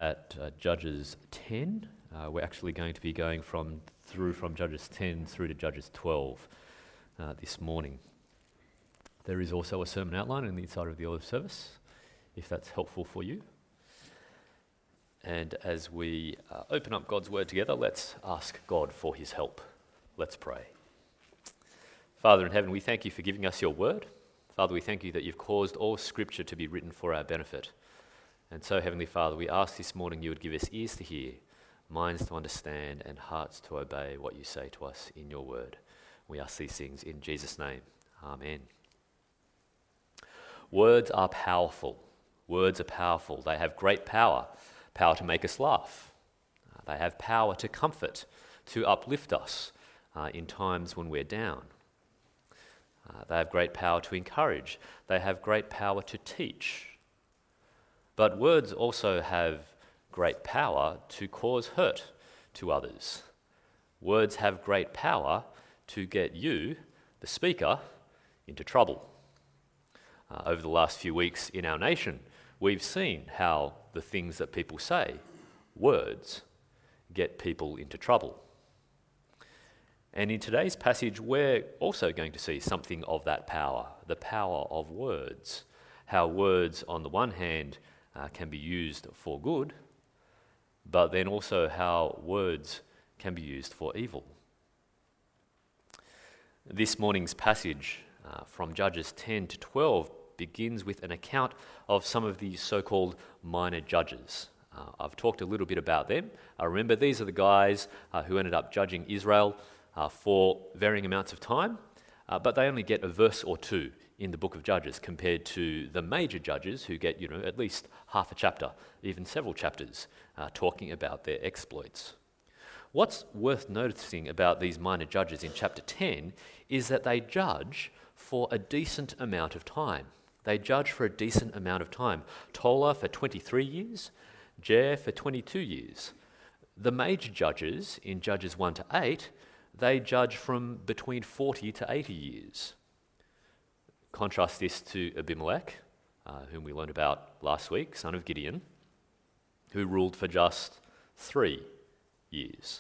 at Judges 10. We're actually going to be going from Judges 10 through to Judges 12 this morning. There is also a sermon outline on the inside of the order of service, if that's helpful for you. And as we open up God's word together, let's ask God for his help. Let's pray. Father in heaven, we thank you for giving us your word. Father, we thank you that you've caused all scripture to be written for our benefit. And so, Heavenly Father, we ask this morning you would give us ears to hear, minds to understand, and hearts to obey what you say to us in your word. We ask these things in Jesus' name. Amen. Words are powerful. Words are powerful. They have great power. Power to make us laugh. They have power to comfort, to uplift us in times when we're down. They have great power to encourage. They have great power to teach. But words also have great power to cause hurt to others. Words have great power to get you, the speaker, into trouble. Over the last few weeks in our nation, we've seen how the things that people say, words, get people into trouble. And in today's passage, we're also going to see something of that power, the power of words. How words, on the one hand, can be used for good, but then also how words can be used for evil. This morning's passage from Judges 10 to 12 begins with an account of some of the so-called minor judges. I've talked a little bit about them. Remember, these are the guys who ended up judging Israel for varying amounts of time, but they only get a verse or two in the book of Judges compared to the major judges who get, at least half a chapter, even several chapters, talking about their exploits. What's worth noticing about these minor judges in chapter 10 is that they judge for a decent amount of time. They judge for a decent amount of time. Tola for 23 years, Jair for 22 years. The major judges in Judges 1 to 8, they judge from between 40 to 80 years. Contrast this to Abimelech, whom we learned about last week, son of Gideon, who ruled for just 3 years.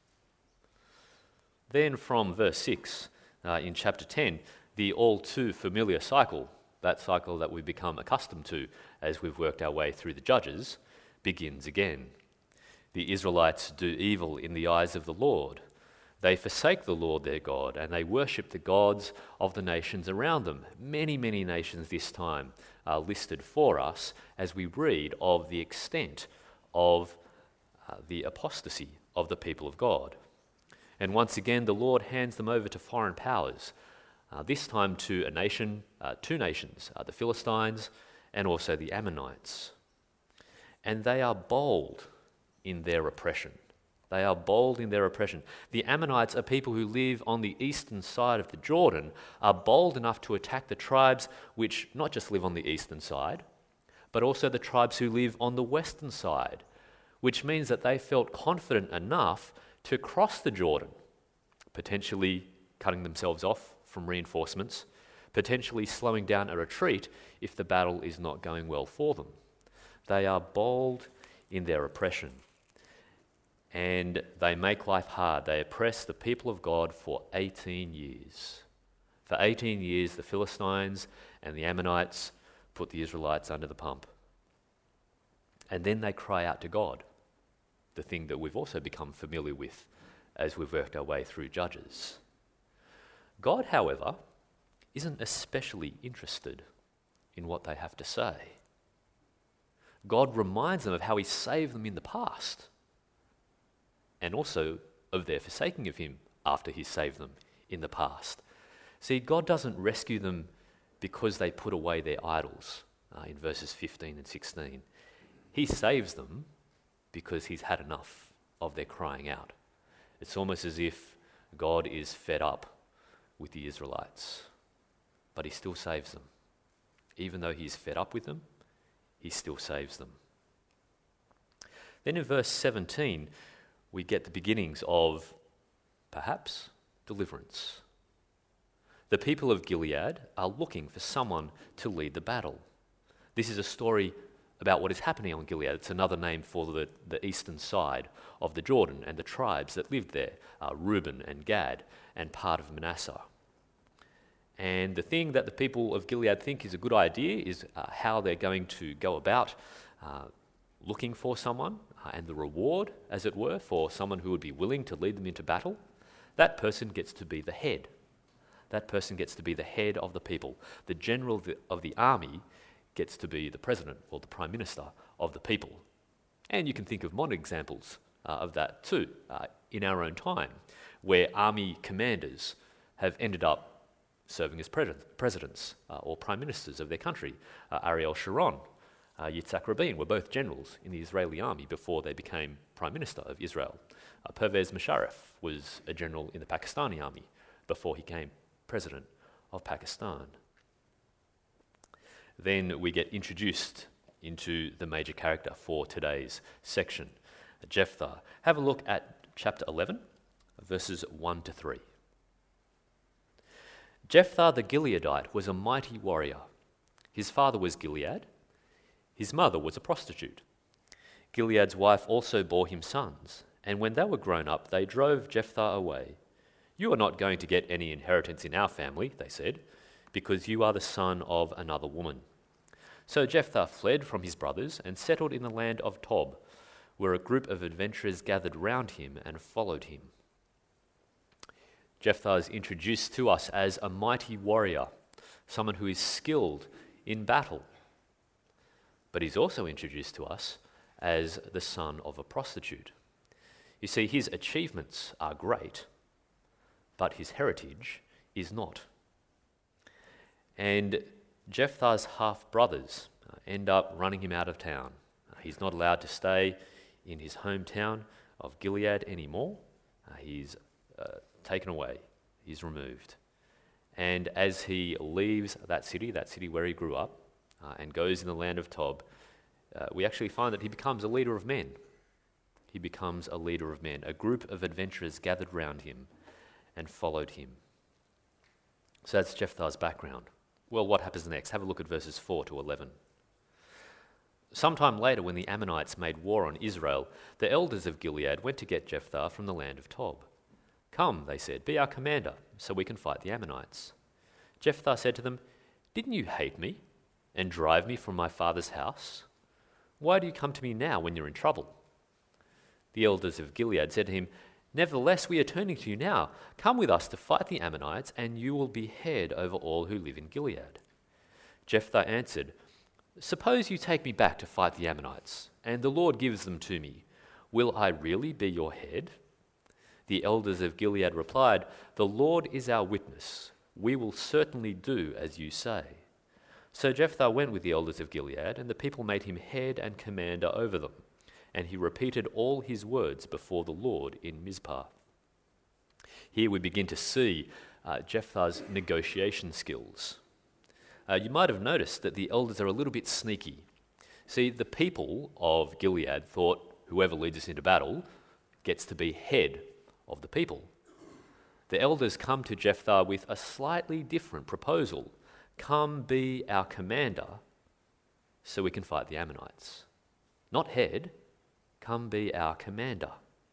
Then from verse 6 in chapter 10, the all too familiar cycle, that cycle that we've become accustomed to as we've worked our way through the Judges, begins again. The Israelites do evil in the eyes of the Lord. They forsake the Lord their God, and they worship the gods of the nations around them. Many, many nations this time are listed for us as we read of the extent of the apostasy of the people of God. And once again, the Lord hands them over to foreign powers, this time to two nations, the Philistines and also the Ammonites. And they are bold in their oppression. They are bold in their oppression. The Ammonites are people who live on the eastern side of the Jordan, are bold enough to attack the tribes which not just live on the eastern side, but also the tribes who live on the western side, which means that they felt confident enough to cross the Jordan, potentially cutting themselves off from reinforcements, potentially slowing down a retreat if the battle is not going well for them. They are bold in their oppression. And they make life hard. They oppress the people of God for 18 years. For 18 years, the Philistines and the Ammonites put the Israelites under the pump. And then they cry out to God, the thing that we've also become familiar with as we've worked our way through Judges. God, however, isn't especially interested in what they have to say. God reminds them of how he saved them in the past, and also of their forsaking of him after he saved them in the past. See, God doesn't rescue them because they put away their idols in verses 15 and 16. He saves them because he's had enough of their crying out. It's almost as if God is fed up with the Israelites, but he still saves them. Even though he's fed up with them, he still saves them. Then in verse 17, we get the beginnings of, perhaps, deliverance. The people of Gilead are looking for someone to lead the battle. This is a story about what is happening on Gilead. It's another name for the eastern side of the Jordan and the tribes that lived there, Reuben and Gad and part of Manasseh. And the thing that the people of Gilead think is a good idea is how they're going to go about looking for someone and the reward, as it were, for someone who would be willing to lead them into battle. That person gets to be the head. That person gets to be the head of the people. The general of the army gets to be the president or the prime minister of the people. And you can think of modern examples of that too in our own time, where army commanders have ended up serving as presidents or prime ministers of their country. Ariel Sharon, Yitzhak Rabin were both generals in the Israeli army before they became prime minister of Israel. Pervez Musharraf was a general in the Pakistani army before he became president of Pakistan. Then we get introduced into the major character for today's section, Jephthah. Have a look at chapter 11, verses 1 to 3. Jephthah the Gileadite was a mighty warrior. His father was Gilead. His mother was a prostitute. Gilead's wife also bore him sons, and when they were grown up, they drove Jephthah away. "You are not going to get any inheritance in our family," they said, "because you are the son of another woman." So Jephthah fled from his brothers and settled in the land of Tob, where a group of adventurers gathered round him and followed him. Jephthah is introduced to us as a mighty warrior, someone who is skilled in battle. But he's also introduced to us as the son of a prostitute. You see, his achievements are great, but his heritage is not. And Jephthah's half-brothers end up running him out of town. He's not allowed to stay in his hometown of Gilead anymore. He's taken away. He's removed. And as he leaves that city where he grew up, and goes in the land of Tob, we actually find that he becomes a leader of men. He becomes a leader of men. A group of adventurers gathered round him and followed him. So that's Jephthah's background. Well, what happens next? Have a look at verses 4 to 11. Sometime later, when the Ammonites made war on Israel, the elders of Gilead went to get Jephthah from the land of Tob. "Come," they said, "be our commander, so we can fight the Ammonites." Jephthah said to them, "Didn't you hate me and drive me from my father's house? Why do you come to me now when you're in trouble?" The elders of Gilead said to him, "Nevertheless, we are turning to you now. Come with us to fight the Ammonites, and you will be head over all who live in Gilead." Jephthah answered, "Suppose you take me back to fight the Ammonites, and the Lord gives them to me. Will I really be your head?" The elders of Gilead replied, "The Lord is our witness. We will certainly do as you say." So Jephthah went with the elders of Gilead, and the people made him head and commander over them. And he repeated all his words before the Lord in Mizpah. Here we begin to see Jephthah's negotiation skills. You might have noticed that the elders are a little bit sneaky. See, the people of Gilead thought whoever leads us into battle gets to be head of the people. The elders come to Jephthah with a slightly different proposal. "Come be our commander so we can fight the Ammonites." Not head, come be our commander.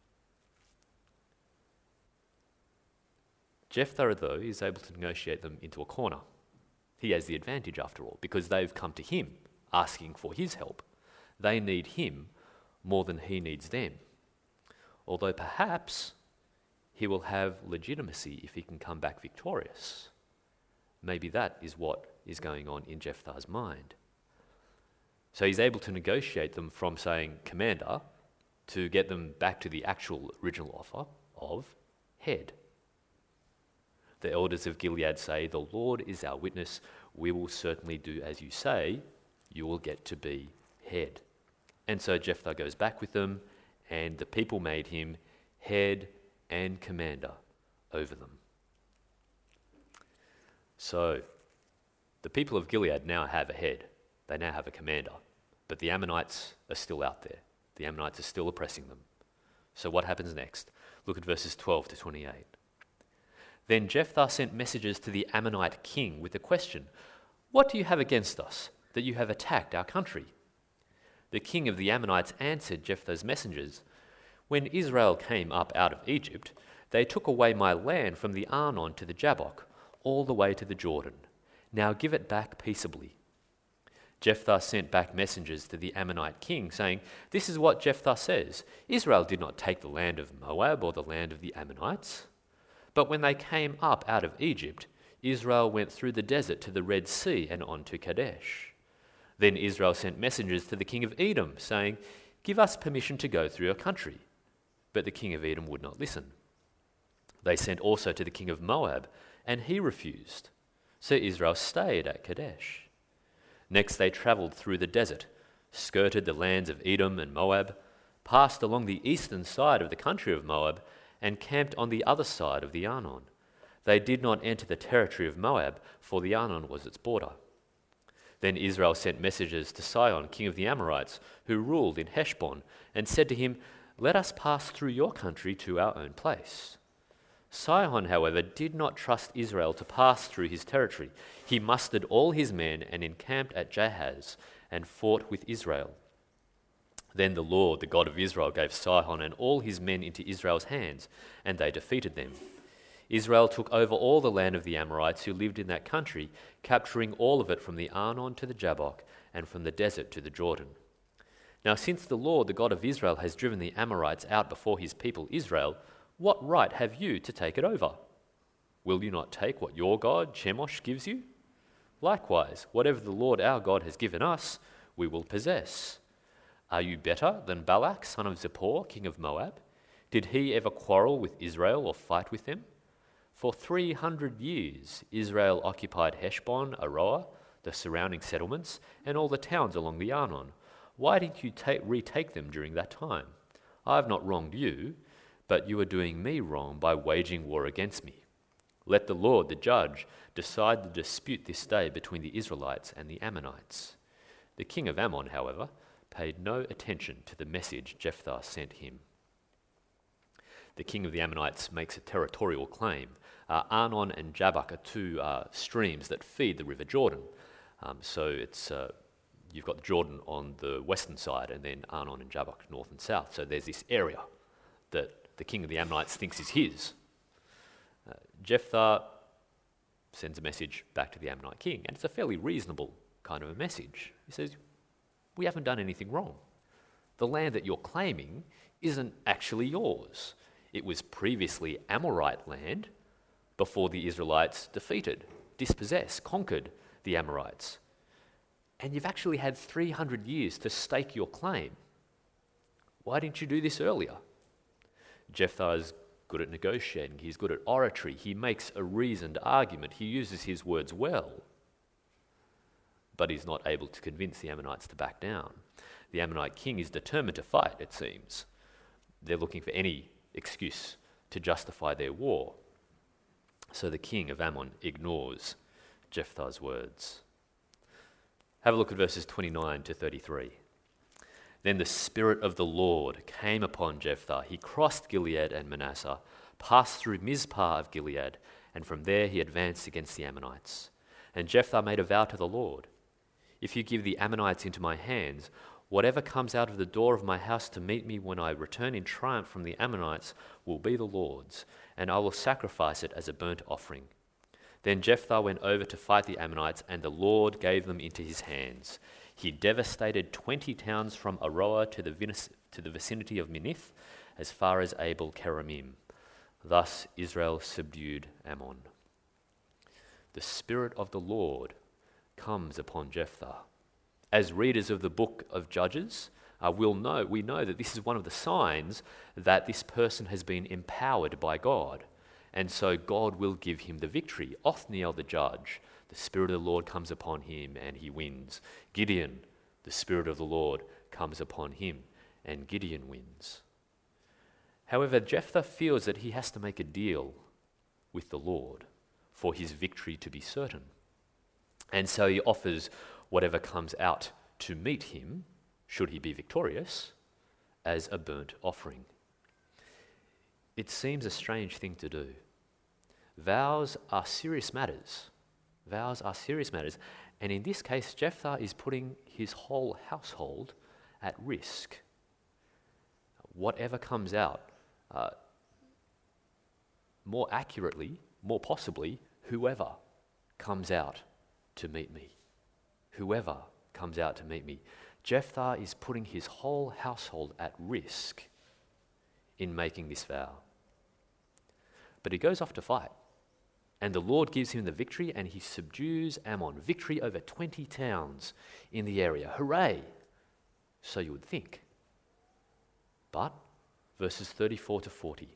Jephthah, though, is able to negotiate them into a corner. He has the advantage, after all, because they've come to him asking for his help. They need him more than he needs them. Although perhaps he will have legitimacy if he can come back victorious. Maybe that is what is going on in Jephthah's mind. So he's able to negotiate them from saying commander to get them back to the actual original offer of head. The elders of Gilead say, "The Lord is our witness. We will certainly do as you say. You will get to be head." And so Jephthah goes back with them, and the people made him head and commander over them. So the people of Gilead now have a head. They now have a commander. But the Ammonites are still out there. The Ammonites are still oppressing them. So what happens next? Look at verses 12 to 28. Then Jephthah sent messengers to the Ammonite king with the question, "What do you have against us, that you have attacked our country?" the king of the Ammonites answered Jephthah's messengers, "When Israel came up out of Egypt, they took away my land from the Arnon to the Jabbok, all the way to the Jordan. Now give it back peaceably." Jephthah sent back messengers to the Ammonite king, saying, "This is what Jephthah says. Israel did not take the land of Moab or the land of the Ammonites. But when they came up out of Egypt, Israel went through the desert to the Red Sea and on to Kadesh. Then Israel sent messengers to the king of Edom, saying, 'Give us permission to go through your country.' But the king of Edom would not listen. They sent also to the king of Moab, and he refused. So Israel stayed at Kadesh. Next they travelled through the desert, skirted the lands of Edom and Moab, passed along the eastern side of the country of Moab, and camped on the other side of the Arnon. They did not enter the territory of Moab, for the Arnon was its border. Then Israel sent messengers to Sihon, king of the Amorites, who ruled in Heshbon, and said to him, 'Let us pass through your country to our own place.' Sihon, however, did not trust Israel to pass through his territory. He mustered all his men and encamped at Jahaz and fought with Israel. Then the Lord, the God of Israel, gave Sihon and all his men into Israel's hands, and they defeated them. Israel took over all the land of the Amorites who lived in that country, capturing all of it from the Arnon to the Jabbok and from the desert to the Jordan. Now since the Lord, the God of Israel, has driven the Amorites out before his people Israel, what right have you to take it over? Will you not take what your God, Chemosh, gives you? Likewise, whatever the Lord our God has given us, we will possess. Are you better than Balak, son of Zippor, king of Moab? Did he ever quarrel with Israel or fight with them? For 300 years Israel occupied Heshbon, Aroer, the surrounding settlements, and all the towns along the Arnon. Why didn't you retake them during that time? I have not wronged you, but you are doing me wrong by waging war against me. Let the Lord, the judge, decide the dispute this day between the Israelites and the Ammonites." The king of Ammon, however, paid no attention to the message Jephthah sent him. The king of the Ammonites makes a territorial claim. Arnon and Jabbok are two streams that feed the river Jordan. So it's you've got the Jordan on the western side and then Arnon and Jabbok north and south. So there's this area that the king of the Ammonites thinks is his. Jephthah sends a message back to the Ammonite king, and it's a fairly reasonable kind of a message. He says, "We haven't done anything wrong. The land that you're claiming isn't actually yours. It was previously Amorite land before the Israelites defeated, dispossessed, conquered the Amorites. And you've actually had 300 years to stake your claim. Why didn't you do this earlier?" Jephthah is good at negotiating. He's good at oratory. He makes a reasoned argument. He uses his words well. But he's not able to convince the Ammonites to back down. The Ammonite king is determined to fight, it seems. They're looking for any excuse to justify their war. So the king of Ammon ignores Jephthah's words. Have a look at verses 29 to 33. Then the Spirit of the Lord came upon Jephthah. He crossed Gilead and Manasseh, passed through Mizpah of Gilead, and from there he advanced against the Ammonites. And Jephthah made a vow to the Lord, "If you give the Ammonites into my hands, whatever comes out of the door of my house to meet me when I return in triumph from the Ammonites will be the Lord's, and I will sacrifice it as a burnt offering." Then Jephthah went over to fight the Ammonites, and the Lord gave them into his hands. He devastated 20 towns from Aroer to the vicinity of Minnith, as far as Abel Keramim. Thus Israel subdued Ammon. The Spirit of the Lord comes upon Jephthah. As readers of the book of Judges, we know that this is one of the signs that this person has been empowered by God, and so God will give him the victory. Othniel the judge, the Spirit of the Lord comes upon him and he wins. Gideon, the Spirit of the Lord comes upon him and Gideon wins. However, Jephthah feels that he has to make a deal with the Lord for his victory to be certain. And so he offers whatever comes out to meet him, should he be victorious, as a burnt offering. It seems a strange thing to do. Vows are serious matters. Vows are serious matters. And in this case, Jephthah is putting his whole household at risk. Whatever comes out, more accurately, more possibly, whoever comes out to meet me. Whoever comes out to meet me. Jephthah is putting his whole household at risk in making this vow. But he goes off to fight, and the Lord gives him the victory, and he subdues Ammon. Victory over 20 towns in the area. Hooray! So you would think. But, verses 34 to 40.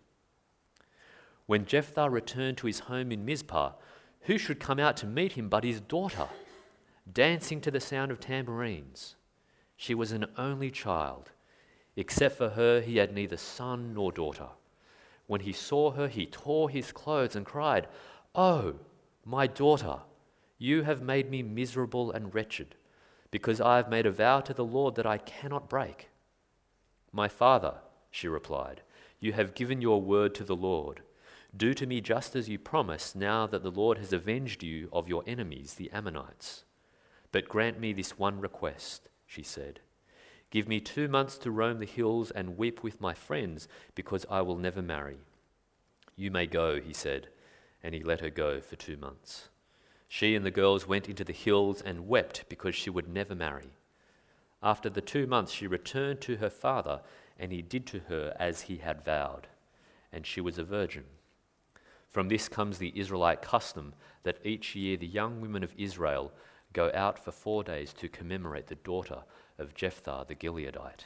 When Jephthah returned to his home in Mizpah, who should come out to meet him but his daughter, dancing to the sound of tambourines? She was an only child. Except for her, he had neither son nor daughter. When he saw her, he tore his clothes and cried, "Oh, my daughter, you have made me miserable and wretched, because I have made a vow to the Lord that I cannot break." "My father," she replied, "you have given your word to the Lord. Do to me just as you promised, now that the Lord has avenged you of your enemies, the Ammonites. But grant me this one request," she said. "Give me 2 months to roam the hills and weep with my friends, because I will never marry." "You may go," he said, and he let her go for 2 months. She and the girls went into the hills and wept because she would never marry. After the 2 months she returned to her father, and he did to her as he had vowed, and she was a virgin. From this comes the Israelite custom that each year the young women of Israel go out for 4 days to commemorate the daughter of Jephthah the Gileadite.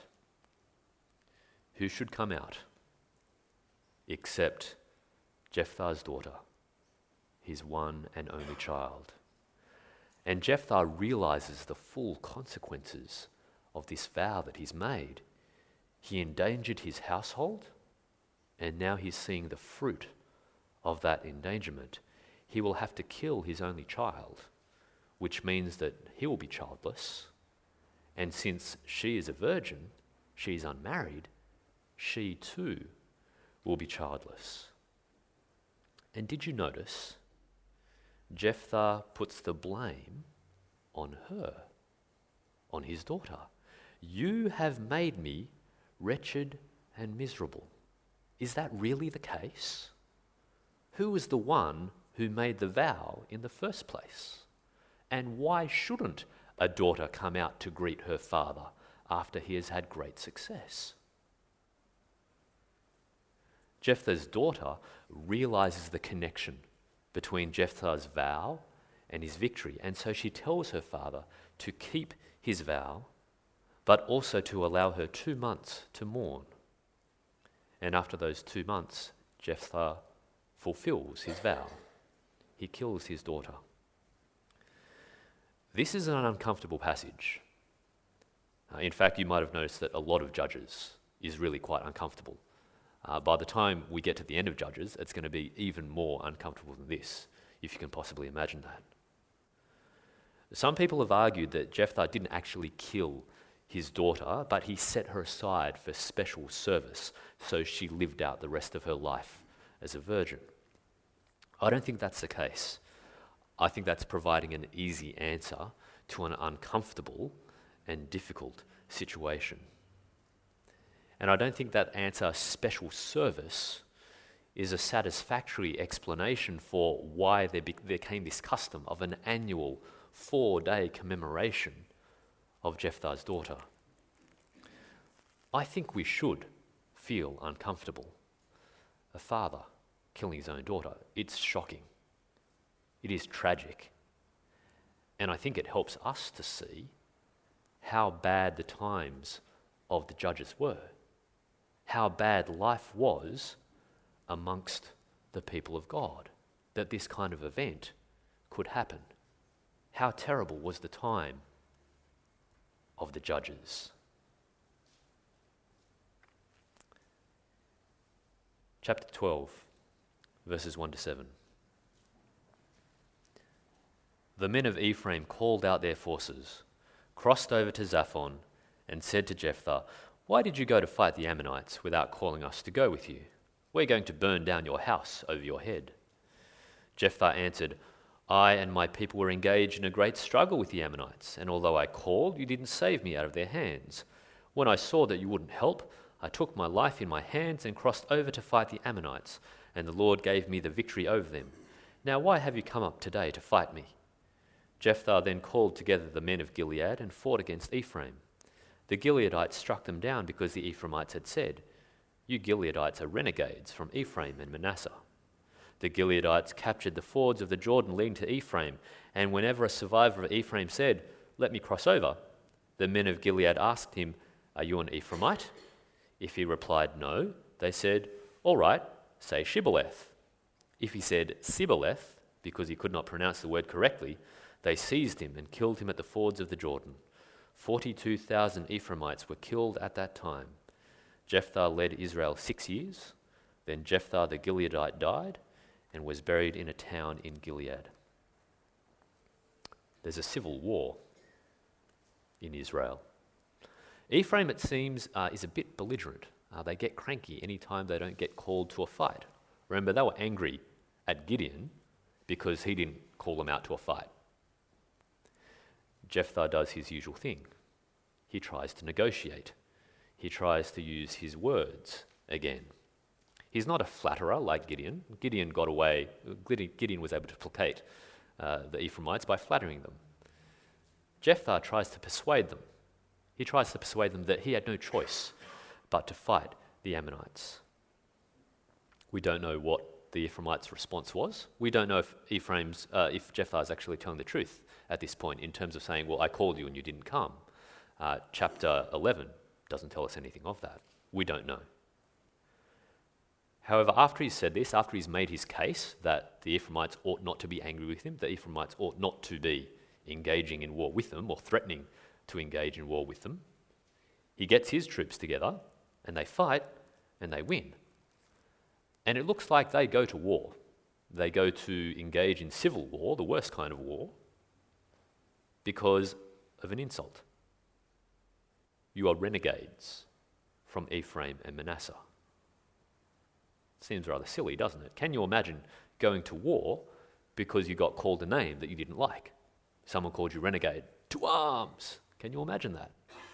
Who should come out except Jephthah's daughter, his one and only child? And Jephthah realizes the full consequences of this vow that he's made. He endangered his household, and now he's seeing the fruit of that endangerment. He will have to kill his only child, which means that he will be childless. And since she is a virgin, she is unmarried, she too will be childless. And did you notice Jephthah puts the blame on her, on his daughter? "You have made me wretched and miserable." Is that really the case? Who was the one who made the vow in the first place? And why shouldn't a daughter come out to greet her father after he has had great success? Jephthah's daughter realizes the connection between Jephthah's vow and his victory, and so she tells her father to keep his vow, but also to allow her 2 months to mourn. And after those 2 months, Jephthah fulfills his vow. He kills his daughter. This is an uncomfortable passage. In fact, you might have noticed that a lot of Judges is really quite uncomfortable. By the time we get to the end of Judges, it's going to be even more uncomfortable than this, if you can possibly imagine that. Some people have argued that Jephthah didn't actually kill his daughter, but he set her aside for special service, so she lived out the rest of her life as a virgin. I don't think that's the case. I think that's providing an easy answer to an uncomfortable and difficult situation. And I don't think that answer, special service, is a satisfactory explanation for why there came this custom of an annual 4-day commemoration of Jephthah's daughter. I think we should feel uncomfortable. A father killing his own daughter, it's shocking. It is tragic. And I think it helps us to see how bad the times of the Judges were, how bad life was amongst the people of God, that this kind of event could happen. How terrible was the time of the Judges. Chapter 12, verses 1 to 7. The men of Ephraim called out their forces, crossed over to Zaphon, and said to Jephthah, "Why did you go to fight the Ammonites without calling us to go with you? We're going to burn down your house over your head." Jephthah answered, "I and my people were engaged in a great struggle with the Ammonites, and although I called, you didn't save me out of their hands. When I saw that you wouldn't help, I took my life in my hands and crossed over to fight the Ammonites, and the Lord gave me the victory over them. Now why have you come up today to fight me?" Jephthah then called together the men of Gilead and fought against Ephraim. The Gileadites struck them down because the Ephraimites had said, "You Gileadites are renegades from Ephraim and Manasseh." The Gileadites captured the fords of the Jordan leading to Ephraim, and whenever a survivor of Ephraim said, "Let me cross over," the men of Gilead asked him, "Are you an Ephraimite?" If he replied no, they said, "All right, say Shibboleth." If he said Sibboleth, because he could not pronounce the word correctly, they seized him and killed him at the fords of the Jordan. 42,000 Ephraimites were killed at that time. Jephthah led Israel 6 years. Then Jephthah the Gileadite died and was buried in a town in Gilead. There's a civil war in Israel. Ephraim, it seems, is a bit belligerent. They get cranky anytime they don't get called to a fight. Remember, they were angry at Gideon because he didn't call them out to a fight. Jephthah does his usual thing. He tries to negotiate. He tries to use his words again. He's not a flatterer like Gideon. Gideon was able to placate the Ephraimites by flattering them. Jephthah tries to persuade them. He tries to persuade them that he had no choice but to fight the Ammonites. We don't know what the Ephraimites' response was. We don't know if Jephthah is actually telling the truth at this point in terms of saying, "Well, I called you and you didn't come." Chapter 11 doesn't tell us anything of that. We don't know. However, after he's said this, after he's made his case that the Ephraimites ought not to be angry with him, the Ephraimites ought not to be engaging in war with them or threatening to engage in war with them, he gets his troops together and they fight and they win. And it looks like they go to war. They go to engage in civil war, the worst kind of war, because of an insult. You are renegades from Ephraim and Manasseh. Seems rather silly, doesn't it? Can you imagine going to war because you got called a name that you didn't like? Someone called you renegade. To arms! Can you imagine that?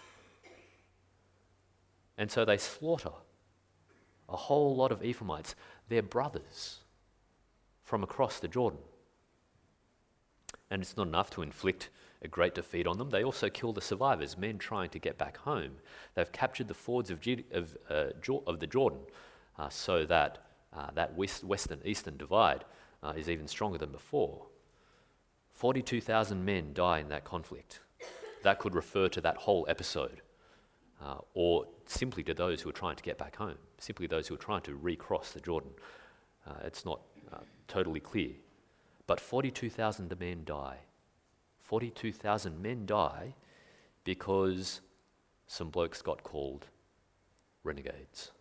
And so they slaughter a whole lot of Ephraimites, their brothers, from across the Jordan. And it's not enough to inflict a great defeat on them. They also kill the survivors, men trying to get back home. They've captured the fords of the Jordan so that that western-eastern divide is even stronger than before. 42,000 men die in that conflict. That could refer to that whole episode, or simply to those who are trying to get back home, simply those who are trying to recross the Jordan. It's not totally clear. But 42,000 men die. 42,000 men die because some blokes got called renegades.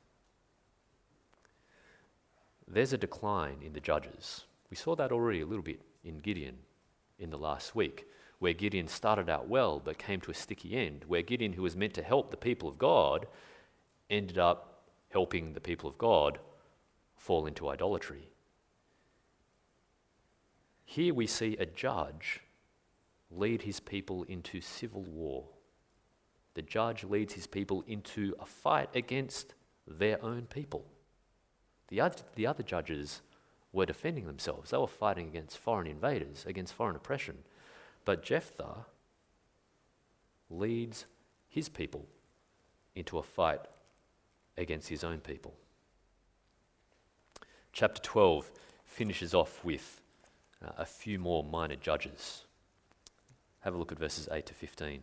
There's a decline in the judges. We saw that already a little bit in Gideon in the last week, where Gideon started out well but came to a sticky end, where Gideon, who was meant to help the people of God, ended up helping the people of God fall into idolatry. Here we see a judge lead his people into civil war. The judge leads his people into a fight against their own people. The other judges were defending themselves. They were fighting against foreign invaders, against foreign oppression. But Jephthah leads his people into a fight against his own people. Chapter 12 finishes off with a few more minor judges. Have a look at verses 8 to 15.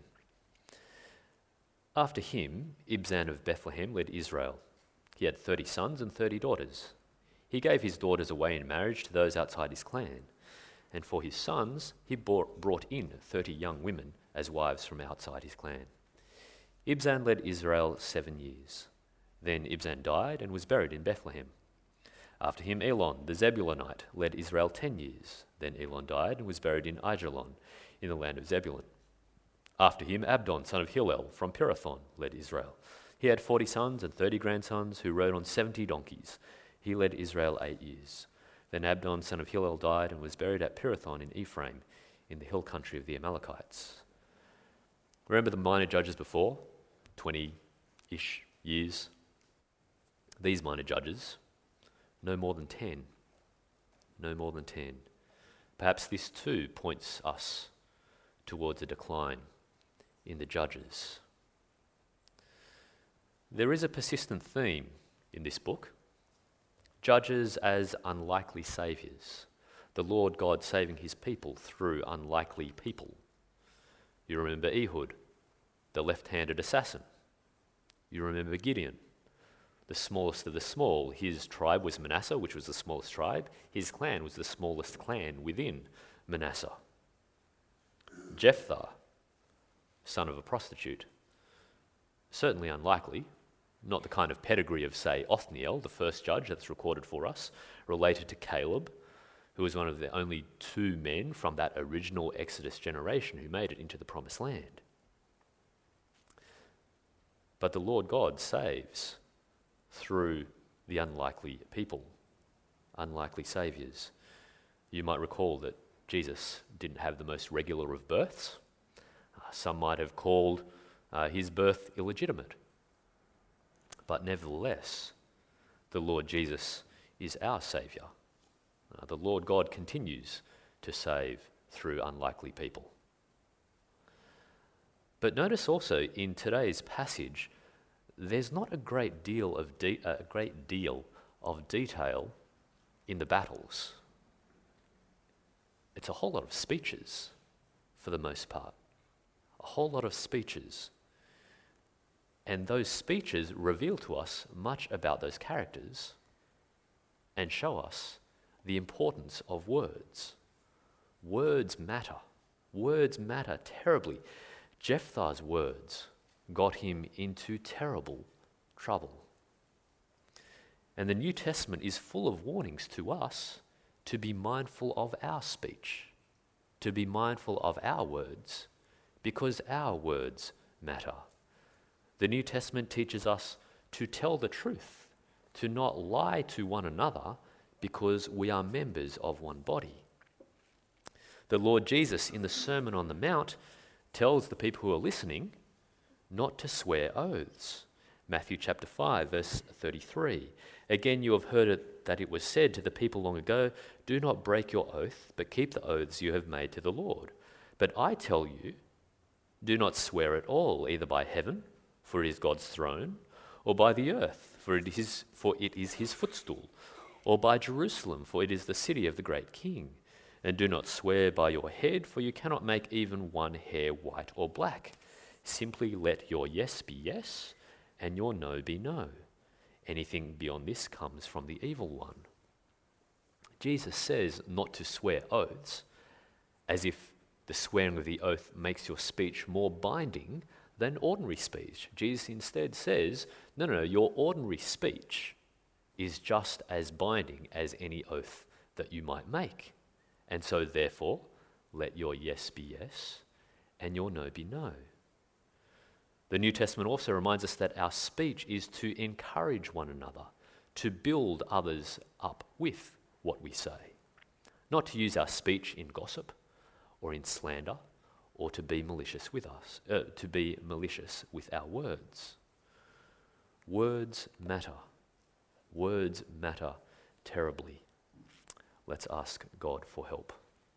After him, Ibzan of Bethlehem led Israel. He had 30 sons and 30 daughters. He gave his daughters away in marriage to those outside his clan, and for his sons he brought in 30 young women as wives from outside his clan. Ibzan led Israel 7 years. Then Ibzan died and was buried in Bethlehem. After him, Elon, the Zebulunite, led Israel 10 years. Then Elon died and was buried in Aijalon, in the land of Zebulun. After him, Abdon, son of Hillel, from Pirathon, led Israel. He had 40 sons and 30 grandsons who rode on 70 donkeys. He led Israel 8 years. Then Abdon, son of Hillel, died and was buried at Pirathon in Ephraim, in the hill country of the Amalekites. Remember the minor judges before? 20 ish years. These minor judges, no more than 10. No more than 10. Perhaps this too points us towards a decline in the judges. There is a persistent theme in this book. Judges as unlikely saviours. The Lord God saving his people through unlikely people. You remember Ehud, the left-handed assassin. You remember Gideon, the smallest of the small. His tribe was Manasseh, which was the smallest tribe. His clan was the smallest clan within Manasseh. Jephthah, son of a prostitute. Certainly unlikely, not the kind of pedigree of, say, Othniel, the first judge that's recorded for us, related to Caleb, who was one of the only 2 men from that original Exodus generation who made it into the Promised Land. But the Lord God saves through the unlikely people, unlikely saviours. You might recall that Jesus didn't have the most regular of births. Some might have called his birth illegitimate. But nevertheless, the Lord Jesus is our Saviour. The Lord God continues to save through unlikely people. But notice also in today's passage, there's not a great deal of detail in the battles. It's a whole lot of speeches, for the most part. A whole lot of speeches. And those speeches reveal to us much about those characters and show us the importance of words. Words matter. Words matter terribly. Jephthah's words got him into terrible trouble. And the New Testament is full of warnings to us to be mindful of our speech, to be mindful of our words, because our words matter. The New Testament teaches us to tell the truth, to not lie to one another, because we are members of one body. The Lord Jesus, in the Sermon on the Mount, tells the people who are listening not to swear oaths. Matthew chapter 5, verse 33. Again, you have heard it that it was said to the people long ago, do not break your oath, but keep the oaths you have made to the Lord. But I tell you, do not swear at all, either by heaven, for it is God's throne, or by the earth, for it is his footstool, or by Jerusalem, for it is the city of the great King. And do not swear by your head, for you cannot make even one hair white or black. Simply let your yes be yes, and your no be no. Anything beyond this comes from the evil one. Jesus says not to swear oaths, as if the swearing of the oath makes your speech more binding than ordinary speech. Jesus instead says, no, your ordinary speech is just as binding as any oath that you might make. And so therefore, let your yes be yes, and your no be no. The New Testament also reminds us that our speech is to encourage one another, to build others up with what we say. Not to use our speech in gossip or in slander, or to be malicious with our words. Words matter. Words matter terribly. Let's ask God for help.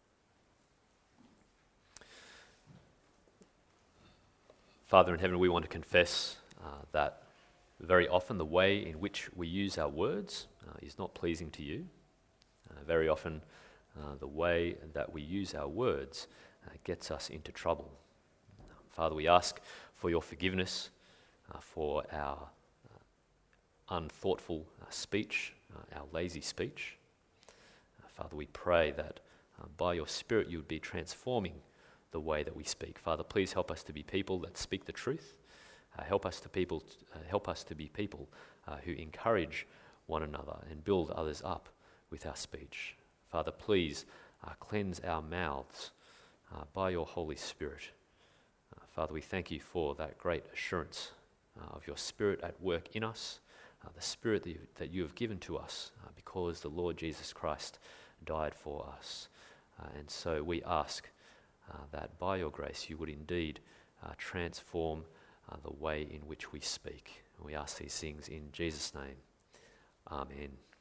Father in heaven, we want to confess that very often the way in which we use our words is not pleasing to you. Very often the way that we use our words gets us into trouble. Father, we ask for your forgiveness for our unthoughtful speech, our lazy speech. Father, we pray that by your Spirit you would be transforming the way that we speak. Father, please help us to be people that speak the truth. Help us to be people who encourage one another and build others up with our speech. Father, please cleanse our mouths by your Holy Spirit. Father, we thank you for that great assurance of your Spirit at work in us, the Spirit that you have given to us because the Lord Jesus Christ died for us. And so we ask that by your grace you would indeed transform the way in which we speak. And we ask these things in Jesus' name. Amen.